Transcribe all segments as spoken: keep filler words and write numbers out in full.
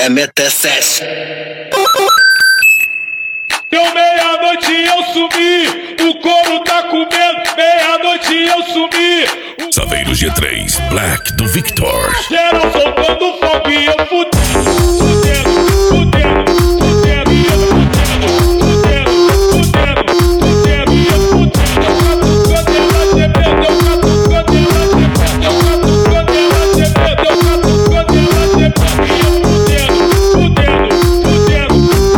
É meter sete. Deu meia-noite eu sumi, o couro tá comendo, meia-noite eu sumi. Saveiro G três, Black do Victor. Geral soltando fogo e eu fudendo, fudendo, fudendo, fudendo, e eu fudendo, fudendo, fudendo, e eu fudendo. Eu catucando ela gemendo, eu catucando ela gemendo, eu catucando ela gemendo, eu catucando ela gemendo, e eu fudendo, fudendo,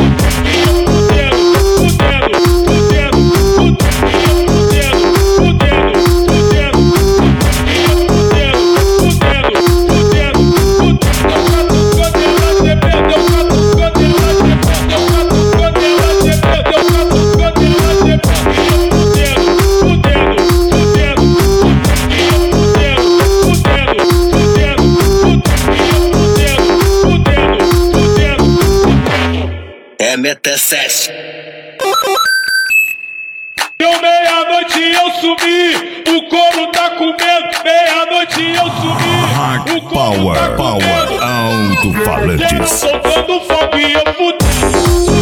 É meter sete. Deu meia-noite eu sumi, o couro tá comendo, meia-noite eu sumi. Hard O couro Power, tá comendo. Power, alto-falantes. Geral soltando fogo e eu fudendo.